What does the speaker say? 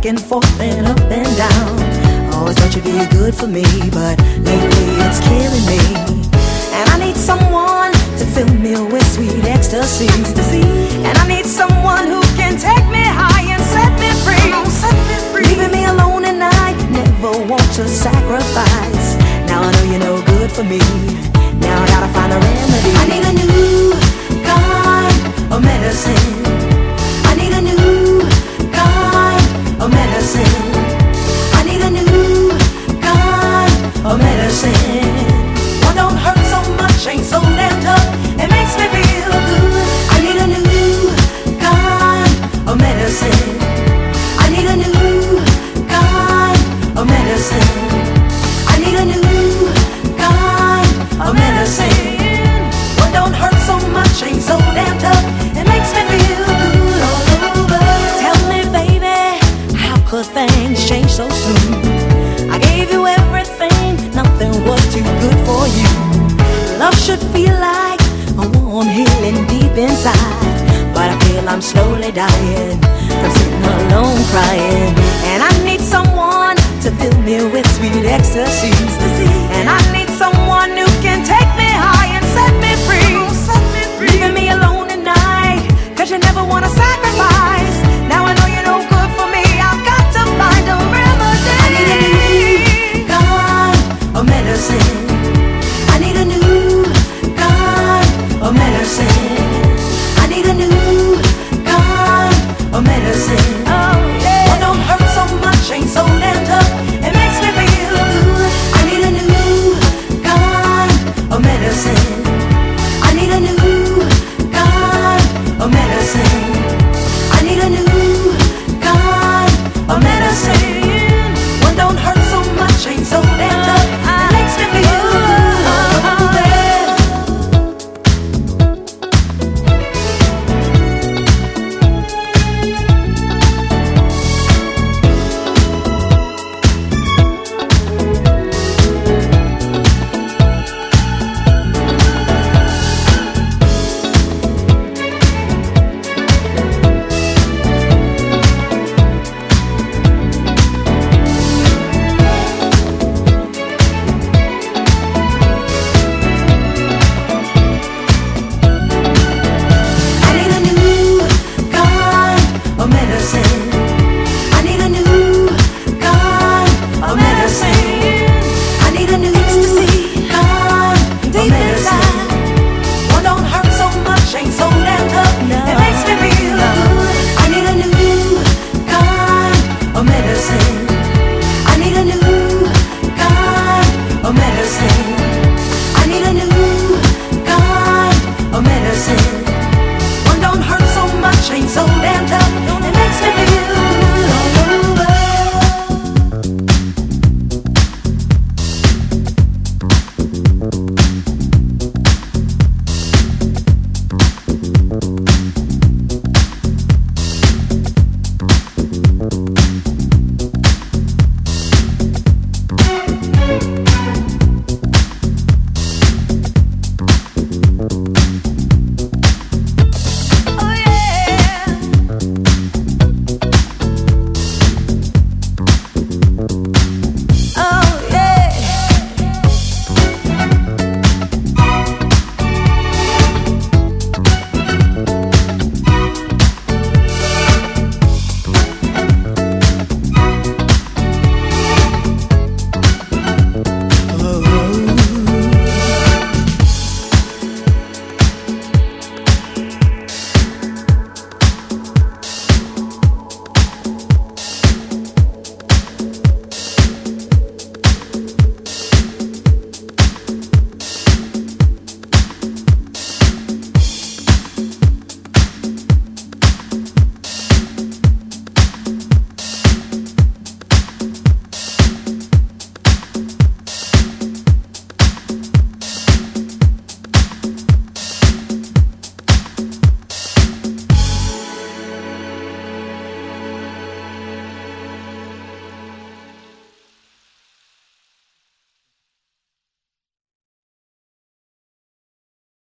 and forth and up and down. Always thought you'd be good for me, but lately it's killing me. And I need someone to fill me with sweet ecstasies. And I need someone who can take me high and set me free. Leaving me alone at night, never want to sacrifice. Now I know you're no good for me. Now I gotta find a remedy. I need a new kind of medicine. I need a new kind of medicine. I need a new kind of medicine. One don't hurt so much, ain't so damn tough, it makes me feel good. I need a new kind of medicine. I need a new kind of medicine. I need a new kind of medicine. One don't hurt so much, ain't so damn tough, it makes me feel good all over. Tell me, baby, how could things change so soon? I gave you everything, nothing was too good for you. Love should feel like a warm healing deep inside, but I feel I'm slowly dying from sitting alone crying. And I need someone to fill me with sweet ecstasies. And I need someone who can take me high and set me free. Leaving me alone at night, 'cause you never wanna sacrifice.